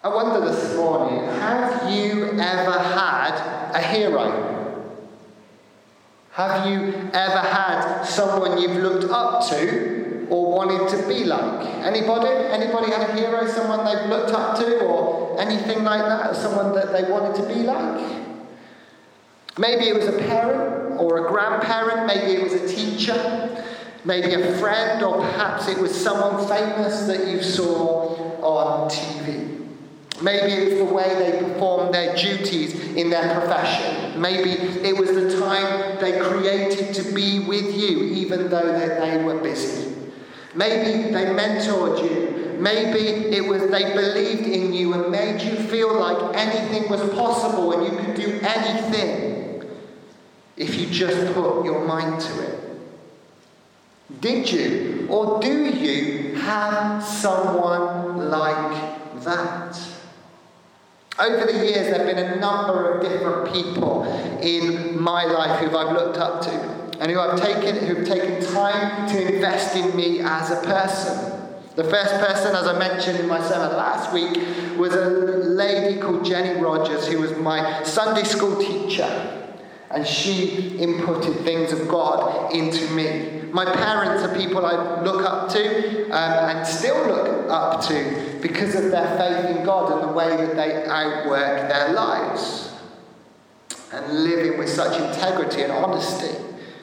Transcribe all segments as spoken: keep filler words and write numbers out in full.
I wonder this morning, have you ever had a hero? Have you ever had someone you've looked up to or wanted to be like? Anybody? Anybody had a hero, someone they've looked up to or anything like that? Someone that they wanted to be like? Maybe it was a parent or a grandparent. Maybe it was a teacher. Maybe a friend, or perhaps it was someone famous that you saw on T V. Maybe it was the way they performed their duties in their profession. Maybe it was the time they created to be with you, even though they, they were busy. Maybe they mentored you. Maybe it was they believed in you and made you feel like anything was possible and you could do anything if you just put your mind to it. Did you, or do you, have someone like that? Over the years, there have been a number of different people in my life who I've looked up to and who I've taken, who've taken time to invest in me as a person. The first person, as I mentioned in my sermon last week, was a lady called Jenny Rogers, who was my Sunday school teacher. And she inputted things of God into me. My parents are people I look up to um, and still look up to because of their faith in God and the way that they outwork their lives and living with such integrity and honesty.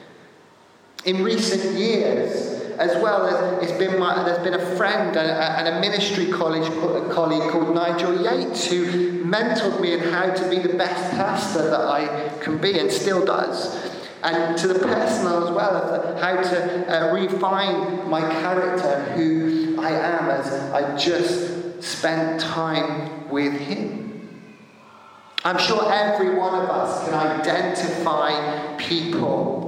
In recent years, as well as it's been my, there's been a friend and a ministry college colleague called Nigel Yates who mentored me in how to be the best pastor that I can be and still does. And to the personal as well, of how to uh, refine my character, who I am, as I just spent time with him. I'm sure every one of us can identify people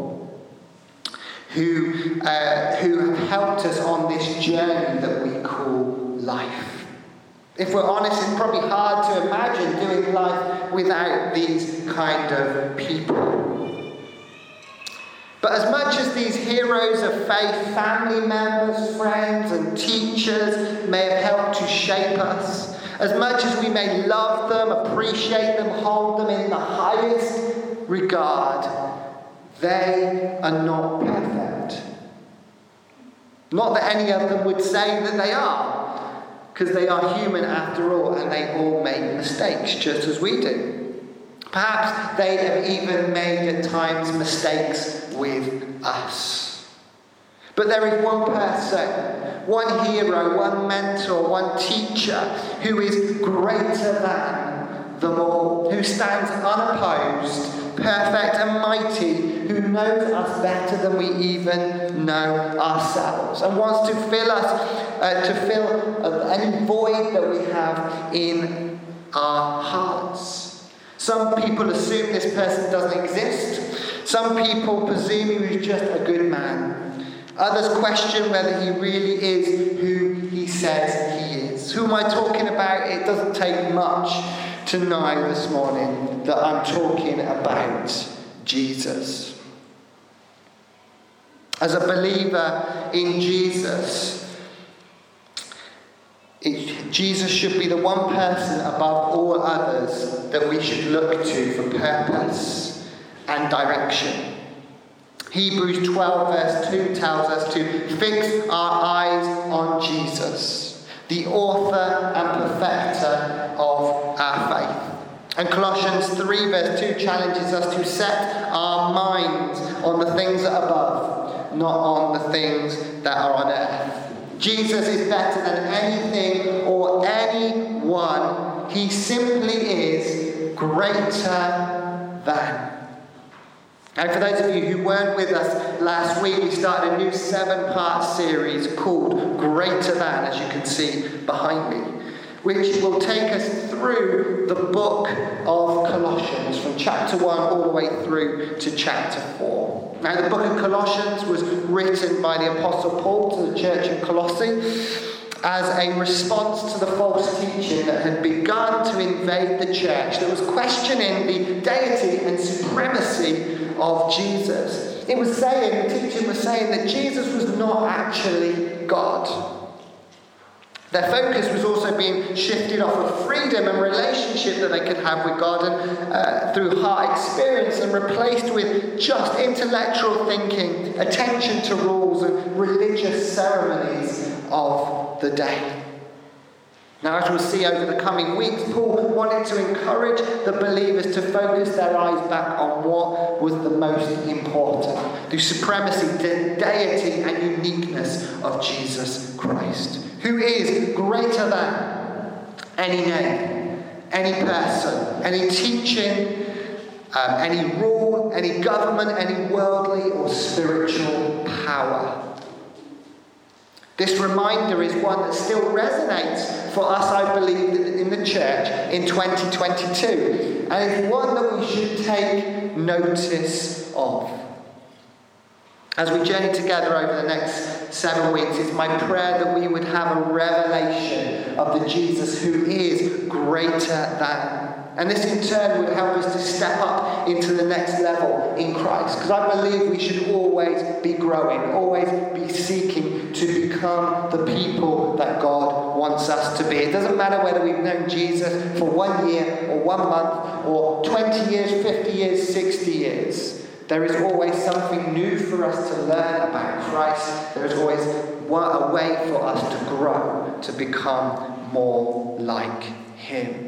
who uh, who have helped us on this journey that we call life. If we're honest, it's probably hard to imagine doing life without these kind of people. But as much as these heroes of faith, family members, friends and teachers may have helped to shape us, as much as we may love them, appreciate them, hold them in the highest regard, they are not perfect. Not that any of them would say that they are, because they are human after all, and they all make mistakes just as we do. Perhaps they have even made at times mistakes with us. But there is one person, one hero, one mentor, one teacher who is greater than them all, who stands unopposed, perfect and mighty, who knows us better than we even know ourselves, and wants to fill us, uh, to fill uh, any void that we have in our hearts. Some people assume this person doesn't exist. Some people presume he was just a good man. Others question whether he really is who he says he is. Who am I talking about? It doesn't take much to know this morning that I'm talking about Jesus. As a believer in Jesus, it, Jesus should be the one person above all others that we should look to for purpose and direction. Hebrews twelve verse two tells us to fix our eyes on Jesus, the author and perfecter of our faith. And Colossians three verse two challenges us to set our minds on the things that are above, not on the things that are on earth. Jesus is better than anything or anyone. He simply is greater than. And for those of you who weren't with us last week, we started a new seven-part series called Greater Than, as you can see behind me, which will take us through the book of Colossians, from chapter one all the way through to chapter four. Now, the book of Colossians was written by the Apostle Paul to the church in Colossae as a response to the false teaching that had begun to invade the church, that was questioning the deity and supremacy of Jesus. It was saying, the teaching was saying that Jesus was not actually God. Their focus was also being shifted off of freedom and relationship that they could have with God and uh, through heart experience, and replaced with just intellectual thinking, attention to rules and religious ceremonies of the day. Now, as we'll see over the coming weeks, Paul wanted to encourage the believers to focus their eyes back on what was the most important: the supremacy, the deity and uniqueness of Jesus Christ, who is greater than any name, any person, any teaching, um, any rule, any government, any worldly or spiritual power. This reminder is one that still resonates for us, I believe, in the church in twenty twenty-two. And it's one that we should take notice of. As we journey together over the next seven weeks, it's my prayer that we would have a revelation of the Jesus who is greater than. And this in turn would help us to step up into the next level in Christ. Because I believe we should always be growing, always be seeking to become the people that God wants us to be. It doesn't matter whether we've known Jesus for one year or one month or twenty years, fifty years, sixty years. There is always something new for us to learn about Christ. There is always a way for us to grow, to become more like Him.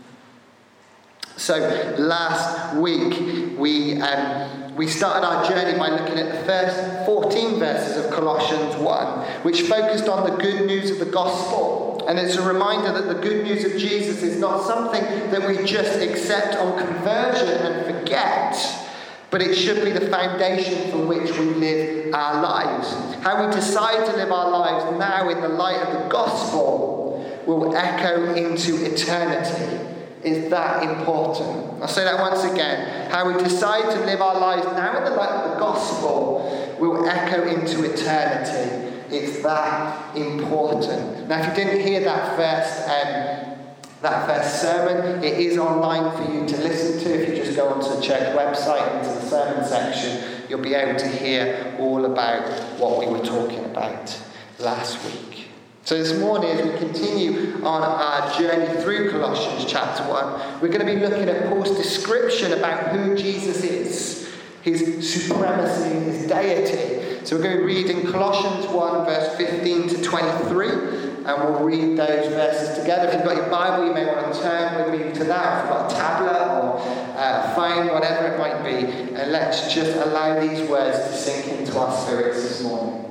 So last week we um, we started our journey by looking at the first fourteen verses of Colossians one, which focused on the good news of the gospel. And it's a reminder that the good news of Jesus is not something that we just accept on conversion and forget, but it should be the foundation from which we live our lives. How we decide to live our lives now in the light of the gospel will echo into eternity. Is that important? I'll say that once again. How we decide to live our lives now in the light of the gospel will echo into eternity. It's that important. Now, if you didn't hear that first, um, that first sermon, it is online for you to listen to. If you just go onto the church website, into the sermon section, you'll be able to hear all about what we were talking about last week. So this morning, as we continue on our journey through Colossians chapter one, we're going to be looking at Paul's description about who Jesus is, his supremacy, his deity. So we're going to be reading Colossians one, verse fifteen to twenty-three, and we'll read those verses together. If you've got your Bible, you may want to turn with me to that. If you've got a tablet or uh, phone, whatever it might be, and let's just allow these words to sink into our spirits this morning.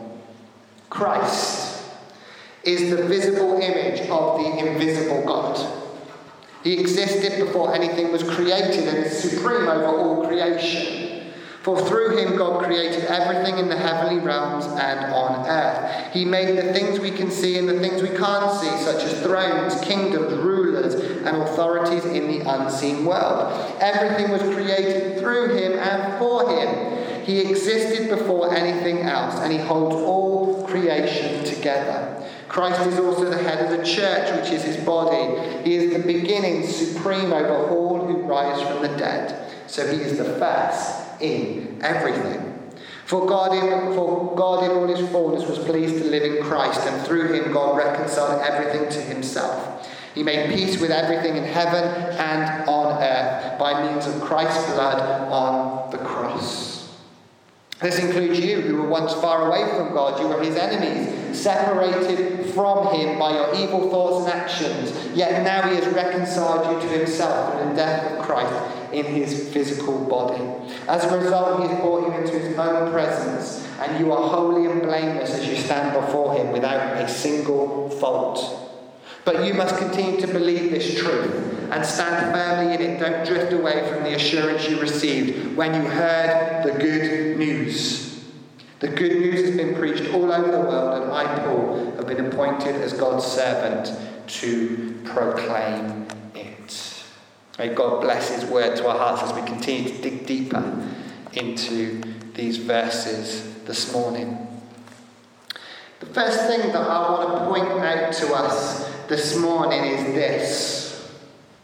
Christ is the visible image of the invisible God. He existed before anything was created and is supreme over all creation. For through him God created everything in the heavenly realms and on earth. He made the things we can see and the things we can't see, such as thrones, kingdoms, rulers, and authorities in the unseen world. Everything was created through him and for him. He existed before anything else, and he holds all creation together. Christ is also the head of the church, which is his body. He is the beginning, supreme over all who rise from the dead. So he is the first in everything. For God in, for God in all his fullness was pleased to live in Christ, and through him God reconciled everything to himself. He made peace with everything in heaven and on earth by means of Christ's blood on the cross. This includes you, who were once far away from God. You were his enemies, separated from him by your evil thoughts and actions. Yet now he has reconciled you to himself through the death of Christ in his physical body. As a result, he has brought you into his own presence, and you are holy and blameless as you stand before him without a single fault. But you must continue to believe this truth and stand firmly in it. Don't drift away from the assurance you received when you heard the good news. The good news has been preached all over the world, and I, Paul, have been appointed as God's servant to proclaim it. May God bless his word to our hearts as we continue to dig deeper into these verses this morning. The first thing that I want to point out to us this morning is this.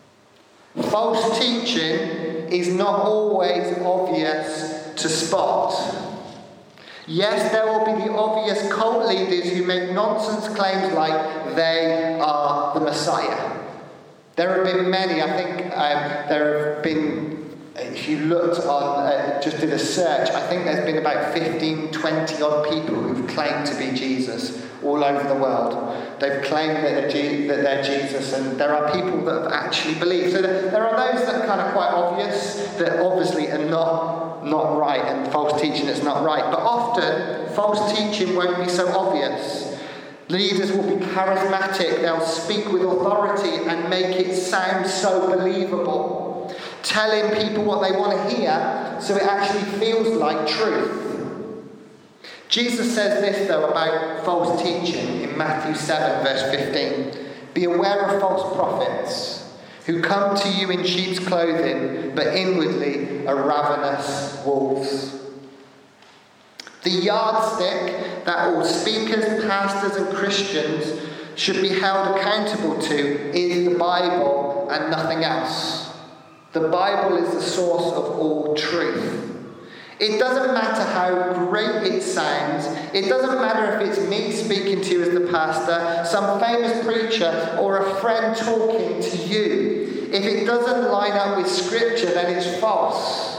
False teaching is not always obvious to spot. Yes, there will be the obvious cult leaders who make nonsense claims like they are the Messiah. There have been many. I think um, there have been, if you looked on, uh, just did a search, I think there's been about fifteen, twenty odd people who've claimed to be Jesus all over the world. They've claimed that they're, Je- that they're Jesus, and there are people that have actually believed. So there, there are those that are kind of quite obvious, that obviously are not, not right, and false teaching that's not right. But often, false teaching won't be so obvious. Leaders will be charismatic, they'll speak with authority and make it sound so believable, telling people what they want to hear so it actually feels like truth. Jesus says this, though, about false teaching in Matthew seven, verse fifteen. Be aware of false prophets who come to you in sheep's clothing, but inwardly are ravenous wolves. The yardstick that all speakers, pastors and Christians should be held accountable to is the Bible and nothing else. The Bible is the source of all truth. It doesn't matter how great it sounds. It doesn't matter if it's me speaking to you as the pastor, some famous preacher, or a friend talking to you. If it doesn't line up with Scripture, then it's false.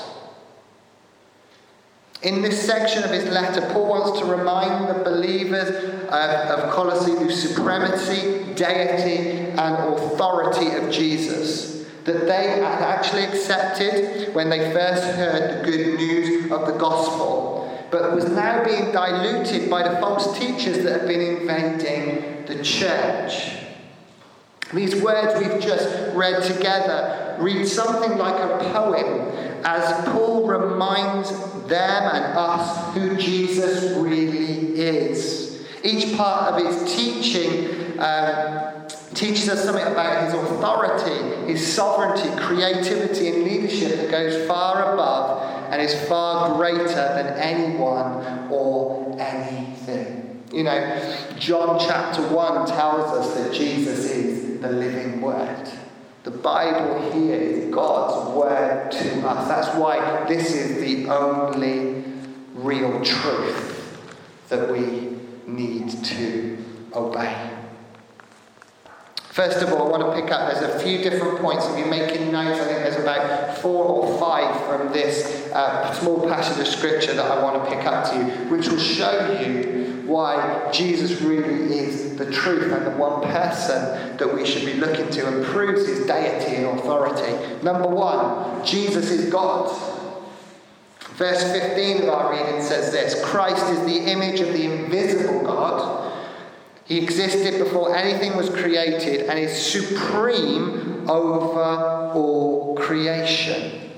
In this section of his letter, Paul wants to remind the believers of, of Colossae the supremacy, deity, and authority of Jesus that they had actually accepted when they first heard the good news of the gospel, but was now being diluted by the false teachers that have been invading the church. These words we've just read together read something like a poem as Paul reminds them and us who Jesus really is. Each part of his teaching um, teaches us something about his authority, his sovereignty, creativity and leadership that goes far above and is far greater than anyone or anything. You know, John chapter one tells us that Jesus is the living word. The Bible here is God's word to us. That's why this is the only real truth that we need to obey. First of all, I want to pick up, there's a few different points. If you're making notes, I think there's about four or five from this uh, small passage of scripture that I want to pick up to you, which will show you why Jesus really is the truth and the one person that we should be looking to and proves his deity and authority. Number one, Jesus is God. Verse fifteen of our reading says this: Christ is the image of the invisible God. He existed before anything was created and is supreme over all creation.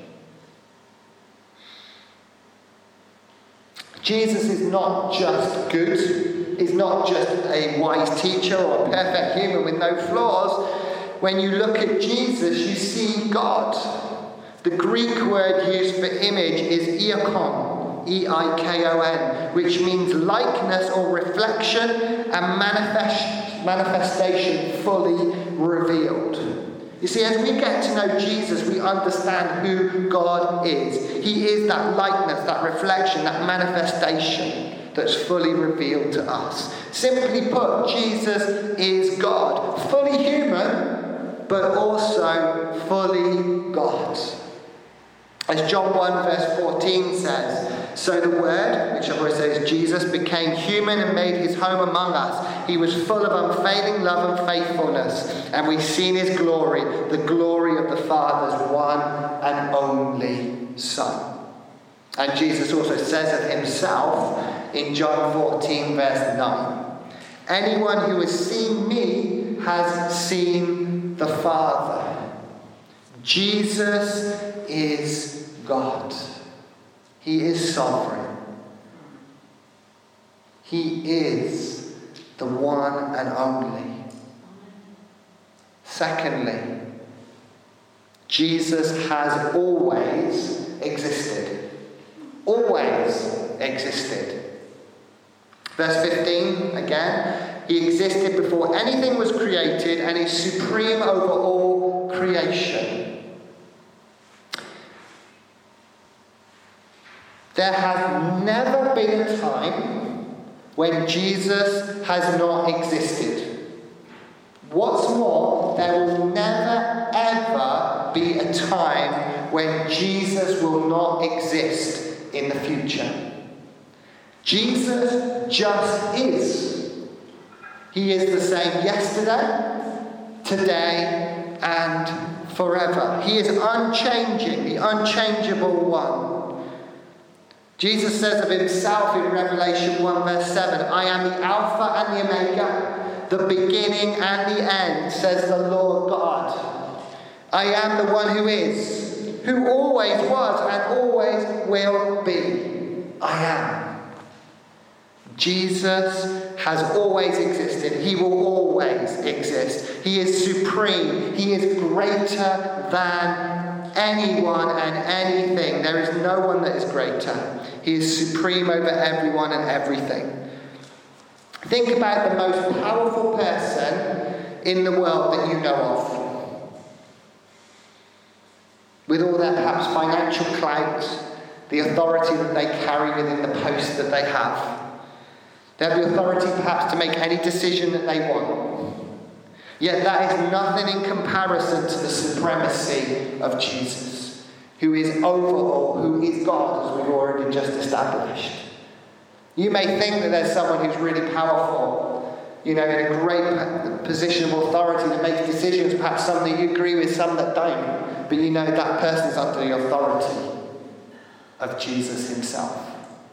Jesus is not just good. He's not just a wise teacher or a perfect human with no flaws. When you look at Jesus, you see God. The Greek word used for image is eikon, E I K O N, which means likeness or reflection and manifest, manifestation fully revealed. You see, as we get to know Jesus, we understand who God is. He is that likeness, that reflection, that manifestation that's fully revealed to us. Simply put, Jesus is God, fully human, but also fully God. As John one verse fourteen says, so the Word, which I've already said is Jesus, became human and made his home among us. He was full of unfailing love and faithfulness, and we've seen his glory, the glory of the Father's one and only Son. And Jesus also says of himself in John fourteen verse nine, anyone who has seen me has seen the Father. Jesus is God. He is sovereign. He is the one and only. Secondly, Jesus has always existed. Always existed. Verse fifteen, again, he existed before anything was created and is supreme over all creation. There has never been a time when Jesus has not existed. What's more, there will never ever be a time when Jesus will not exist in the future. Jesus just is. He is the same yesterday, today, and forever. He is unchanging, the unchangeable one. Jesus says of himself in Revelation one verse seven, I am the Alpha and the Omega, the beginning and the end, says the Lord God. I am the one who is, who always was and always will be. I am. Jesus has always existed. He will always exist. He is supreme. He is greater than anyone and anything. There is no one that is greater. He is supreme over everyone and everything. Think about the most powerful person in the world that you know of. With all their perhaps financial clout, the authority that they carry within the post that they have. They have the authority perhaps to make any decision that they want. Yet that is nothing in comparison to the supremacy of Jesus, who is over all, who is God, as we've already just established. You may think that there's someone who's really powerful, you know, in a great position of authority that makes decisions, perhaps some that you agree with, some that don't. But you know that person's under the authority of Jesus himself.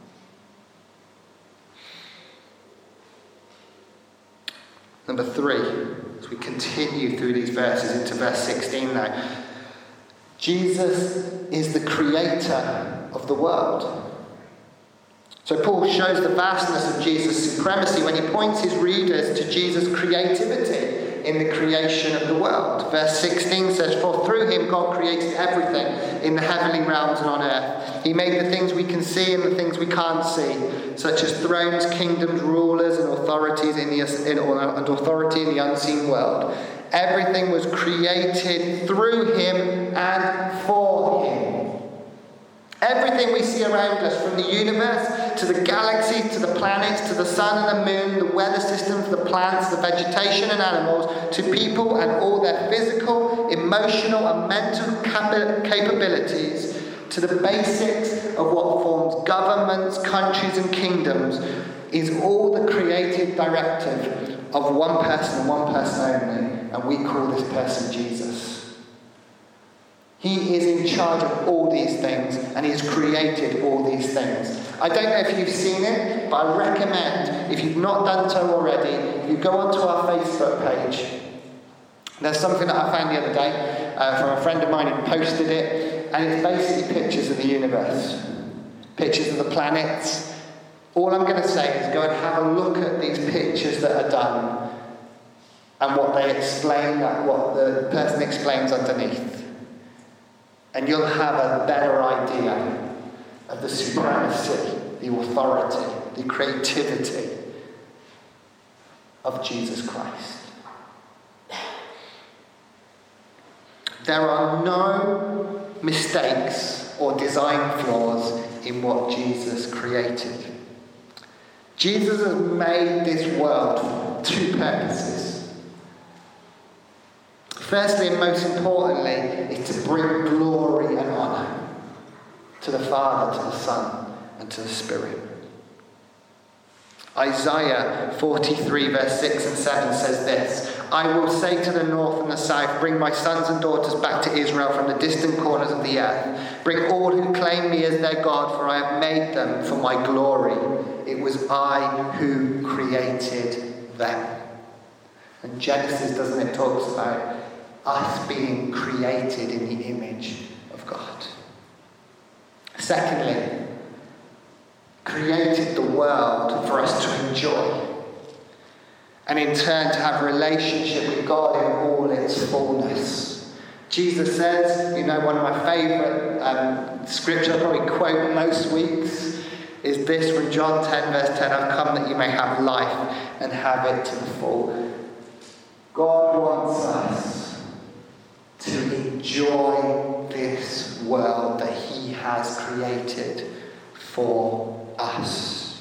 Number three, as we continue through these verses into verse sixteen now, Jesus is the creator of the world. So Paul shows the vastness of Jesus' supremacy when he points his readers to Jesus' creativity in the creation of the world. Verse sixteen says, for through him God created everything in the heavenly realms and on earth. He made the things we can see and the things we can't see, such as thrones, kingdoms, rulers, and authorities in the in, and authority in the unseen world. Everything was created through him and for him. Everything we see around us, from the universe to the galaxy to the planets to the sun and the moon, the weather systems, the plants, the vegetation and animals, to people and all their physical, emotional and mental cap- capabilities, to the basics of what forms governments, countries and kingdoms, is all the creative directive of one person and one person only, and we call this person Jesus. He is in charge of all these things, and he has created all these things. I don't know if you've seen it, but I recommend, if you've not done so already, if you go onto our Facebook page. There's something that I found the other day uh, from a friend of mine who posted it, and it's basically pictures of the universe, pictures of the planets. All I'm going to say is go and have a look at these pictures that are done, and what they explain, what the person explains underneath. And you'll have a better idea of the supremacy, the authority, the creativity of Jesus Christ. There are no mistakes or design flaws in what Jesus created. Jesus has made this world for two purposes. Firstly and most importantly is to bring glory and honour to the Father, to the Son, and to the Spirit. Isaiah forty-three verse six and seven says this, I will say to the north and the south, bring my sons and daughters back to Israel from the distant corners of the earth. Bring all who claim me as their God, for I have made them for my glory. It was I who created them. And Genesis, doesn't it, talks about us being created in the image of God. Secondly, created the world for us to enjoy, and in turn to have a relationship with God in all its fullness. Jesus says, you know, one of my favourite um, scriptures I probably quote most weeks is this from John ten verse ten, I've come that you may have life and have it to the full. God wants us to enjoy this world that he has created for us.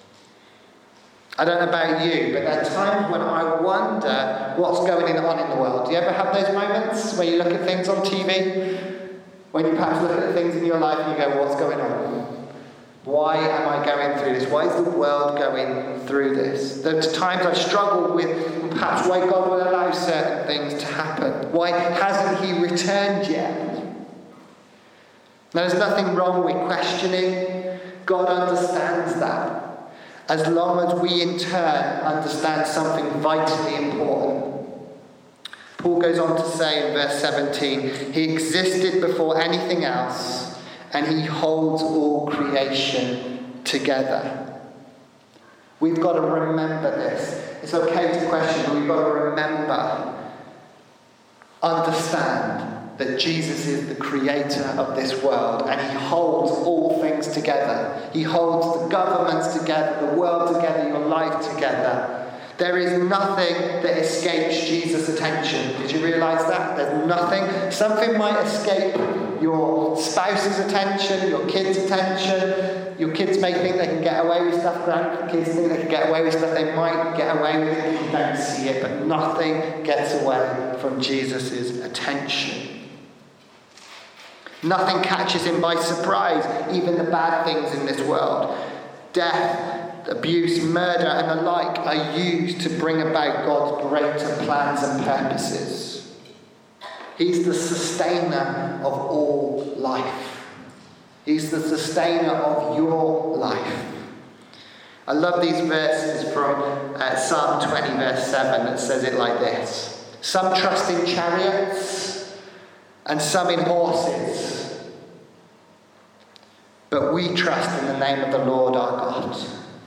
I don't know about you, but there are times when I wonder what's going on in the world. Do you ever have those moments where you look at things on T V? When you perhaps look at things in your life and you go, what's going on? Why am I going through this? Why is the world going through this? There are times I've struggled with perhaps why God will allow certain things to happen. Why hasn't he returned yet? Now, there's nothing wrong with questioning. God understands that. As long as we in turn understand something vitally important. Paul goes on to say in verse seventeen, he existed before anything else, and he holds all creation together. We've got to remember this. It's okay to question, but we've got to remember, understand that Jesus is the creator of this world, and he holds all things together. He holds the governments together, the world together, your life together. There is nothing that escapes Jesus' attention. Did you realise that? There's nothing. Something might escape your spouse's attention, your kids' attention. Your kids may think they can get away with stuff. Grandkids think they can get away with stuff. They might get away with it if you don't see it. But nothing gets away from Jesus' attention. Nothing catches him by surprise. Even the bad things in this world. Death, abuse, murder, and the like are used to bring about God's greater plans and purposes. He's the sustainer of all life. He's the sustainer of your life. I love these verses from uh, Psalm twenty, verse seven, that says it like this. Some trust in chariots and some in horses, but we trust in the name of the Lord our God.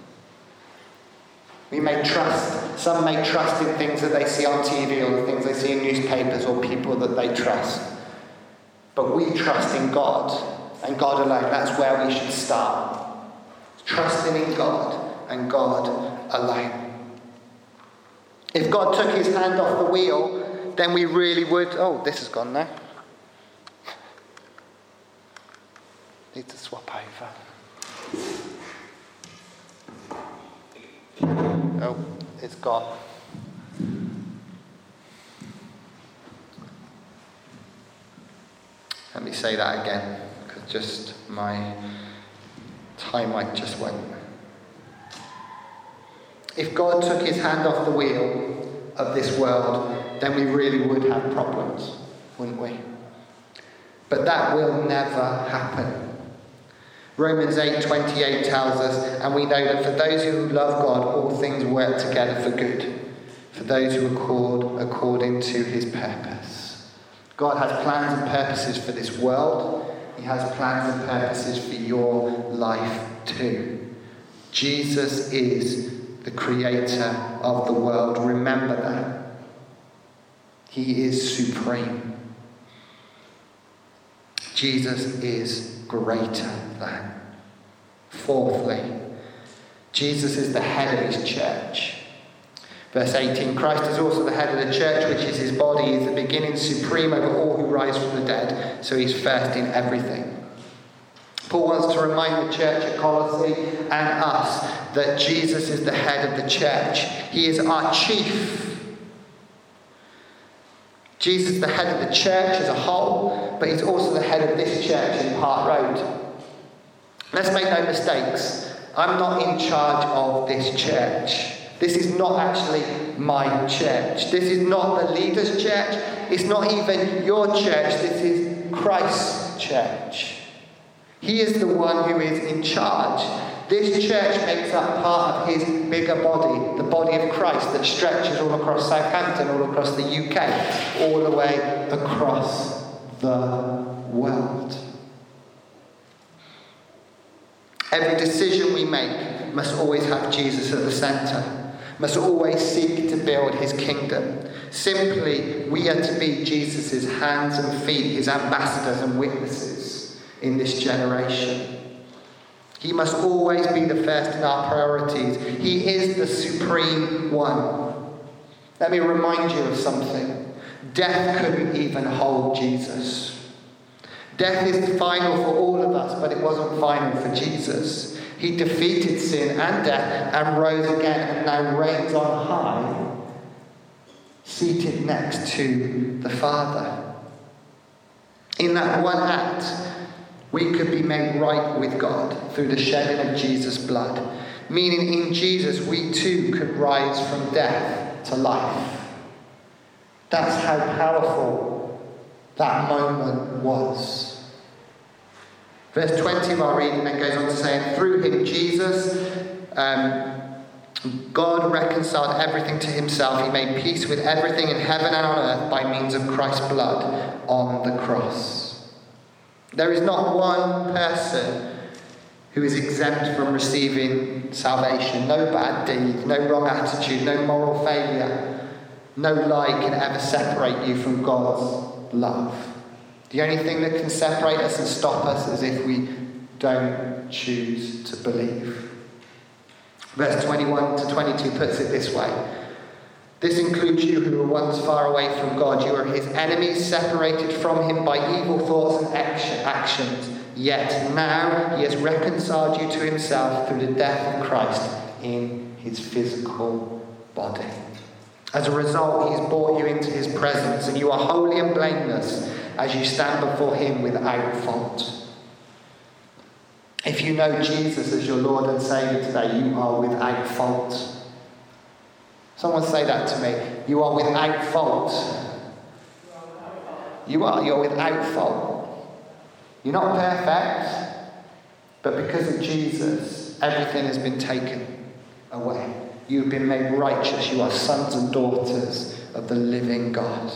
We may trust, some may trust in things that they see on T V or the things they see in newspapers or people that they trust. But we trust in God and God alone. That's where we should start. Trusting in God and God alone. If God took his hand off the wheel, then we really would... Oh, this has gone now. Need to swap over. Oh, it's gone. Let me say that again, because just my time might just went. If God took his hand off the wheel of this world, then we really would have problems, wouldn't we? But that will never happen. Romans eight twenty-eight tells us, and we know that for those who love God, all things work together for good, for those who are called according to his purpose. God has plans and purposes for this world. He has plans and purposes for your life too. Jesus is the creator of the world. Remember that. He is supreme. Jesus is greater than. Fourthly, Jesus is the head of his church. Verse eighteen, Christ is also the head of the church, which is his body. He is the beginning, supreme over all who rise from the dead. So he's first in everything. Paul wants to remind the church at Colossae and us that Jesus is the head of the church. He is our chief. Jesus is the head of the church as a whole, but he's also the head of this church in Park Road. Let's make no mistakes. I'm not in charge of this church. This is not actually my church. This is not the leader's church. It's not even your church. This is Christ's church. He is the one who is in charge. This church makes up part of his bigger body, the body of Christ that stretches all across Southampton, all across the U K, all the way across the world. Every decision we make must always have Jesus at the centre, must always seek to build his kingdom. Simply, we are to be Jesus' hands and feet, his ambassadors and witnesses in this generation. He must always be the first in our priorities. He is the supreme one. Let me remind you of something. Death couldn't even hold Jesus. Death is final for all of us, but it wasn't final for Jesus. He defeated sin and death and rose again and now reigns on high, seated next to the Father. In that one act, we could be made right with God through the shedding of Jesus' blood, meaning in Jesus we too could rise from death to life. That's how powerful that moment was. Verse twenty of our reading then goes on to say, through him, Jesus, um, God reconciled everything to himself. He made peace with everything in heaven and on earth by means of Christ's blood on the cross. There is not one person who is exempt from receiving salvation. No bad deed, no wrong attitude, no moral failure, no lie can ever separate you from God's love. The only thing that can separate us and stop us is if we don't choose to believe. Verse twenty-one to twenty-two puts it this way. This includes you who were once far away from God. You were his enemies, separated from him by evil thoughts and actions. Yet now he has reconciled you to himself through the death of Christ in his physical body. As a result, he has brought you into his presence, and you are holy and blameless as you stand before him without fault. If you know Jesus as your Lord and Saviour today, you are without fault. Someone say that to me. You are without fault. You are. You're without fault. You're not perfect, but because of Jesus, everything has been taken away. You have been made righteous. You are sons and daughters of the living God.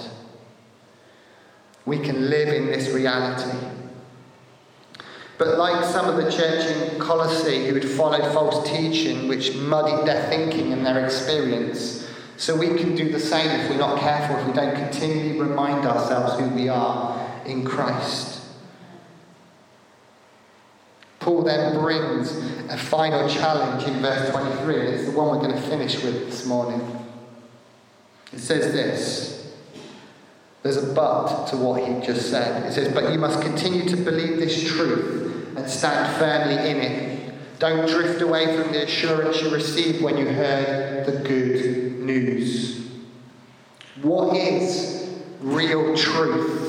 We can live in this reality. But like some of the church in Colossae who had followed false teaching which muddied their thinking and their experience, so we can do the same if we're not careful, if we don't continually remind ourselves who we are in Christ. Paul then brings a final challenge in verse twenty-three, and it's the one we're going to finish with this morning. It says this. There's a but to what he just said. It says, but you must continue to believe this truth and stand firmly in it. Don't drift away from the assurance you received when you heard the good news. What is real truth?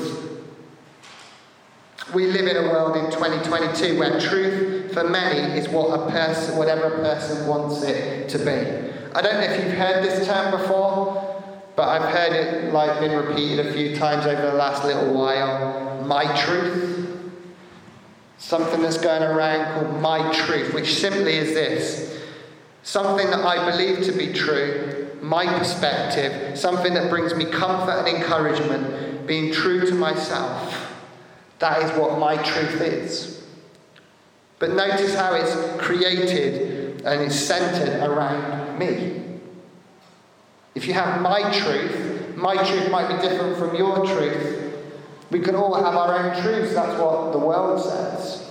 We live in a world in twenty twenty-two where truth for many is what a person, whatever a person wants it to be. I don't know if you've heard this term before, but I've heard it like been repeated a few times over the last little while. My truth. Something that's going around called my truth, which simply is this. Something that I believe to be true, my perspective, something that brings me comfort and encouragement, being true to myself. That is what my truth is. But notice how it's created and it's centered around me. If you have my truth, my truth might be different from your truth. We can all have our own truths. That's what the world says.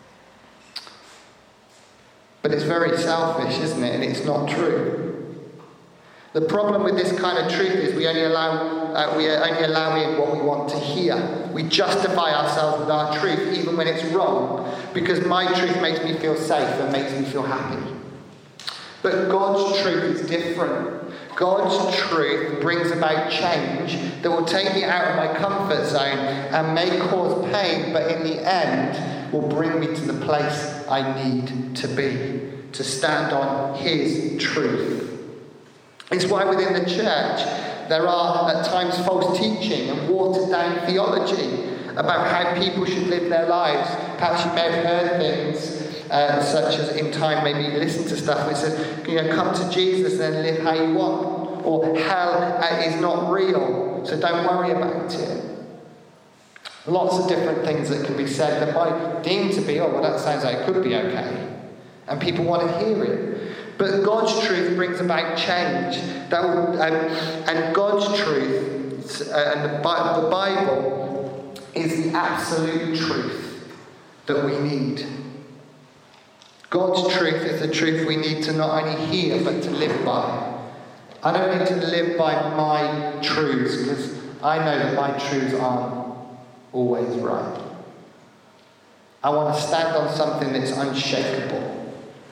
But it's very selfish, isn't it? And it's not true. The problem with this kind of truth is we only allow uh, we are only allowing what we want to hear. We justify ourselves with our truth even when it's wrong, because my truth makes me feel safe and makes me feel happy. But God's truth is different. God's truth brings about change that will take me out of my comfort zone and may cause pain, but in the end will bring me to the place I need to be, to stand on his truth. It's why within the church there are at times false teaching and watered down theology about how people should live their lives. Perhaps you may have heard things Uh, such as in time maybe you listen to stuff that says, you know, come to Jesus and live how you want, or hell uh, is not real, so don't worry about it. Lots of different things that can be said that might deem to be, oh well, that sounds like it could be okay, and people want to hear it. But God's truth brings about change. That will, um, and God's truth uh, and the, Bi- the Bible is the absolute truth that we need. God's truth is the truth we need to not only hear but to live by. I don't need to live by my truths because I know that my truths aren't always right. I want to stand on something that's unshakable.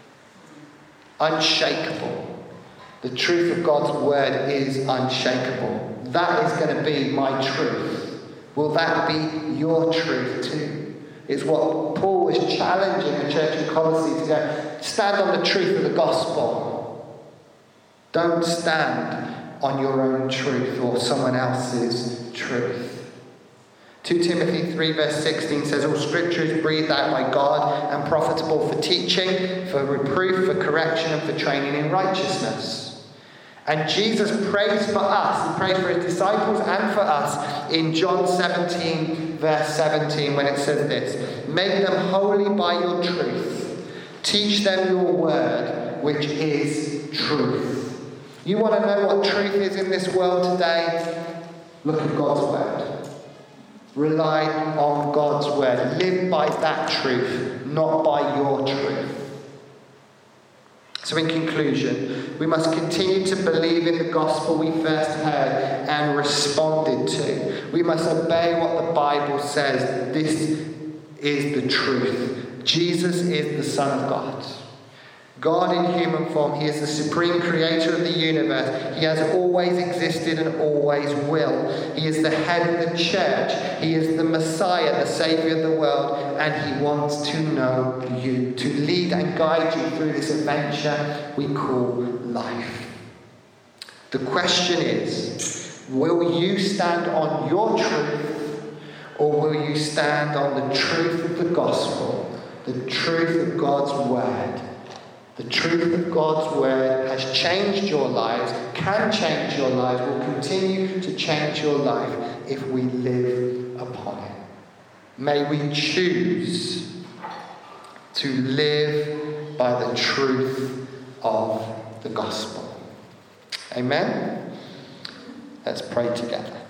Unshakable. The truth of God's word is unshakable. That is going to be my truth. Will that be your truth too? It's what Paul was challenging the church in Colossae to go, stand on the truth of the gospel. Don't stand on your own truth or someone else's truth. Second Timothy three verse sixteen says, all scripture is breathed out by God and profitable for teaching, for reproof, for correction, and for training in righteousness. And Jesus prays for us. He prays for his disciples and for us in John seventeen verse seventeen when it says this, make them holy by your truth. Teach them your word, which is truth. You want to know what truth is in this world today? Look at God's word. Rely on God's word. Live by that truth, not by your truth. So in conclusion, we must continue to believe in the gospel we first heard and responded to. We must obey what the Bible says. This is the truth. Jesus is the Son of God. God in human form. He is the supreme creator of the universe. He has always existed and always will. He is the head of the church. He is the Messiah, the Saviour of the world, and he wants to know you, to lead and guide you through this adventure we call life. The question is, will you stand on your truth, or will you stand on the truth of the gospel, the truth of God's word? The truth of God's word has changed your lives, can change your lives, will continue to change your life if we live upon it. May we choose to live by the truth of the gospel. Amen? Let's pray together.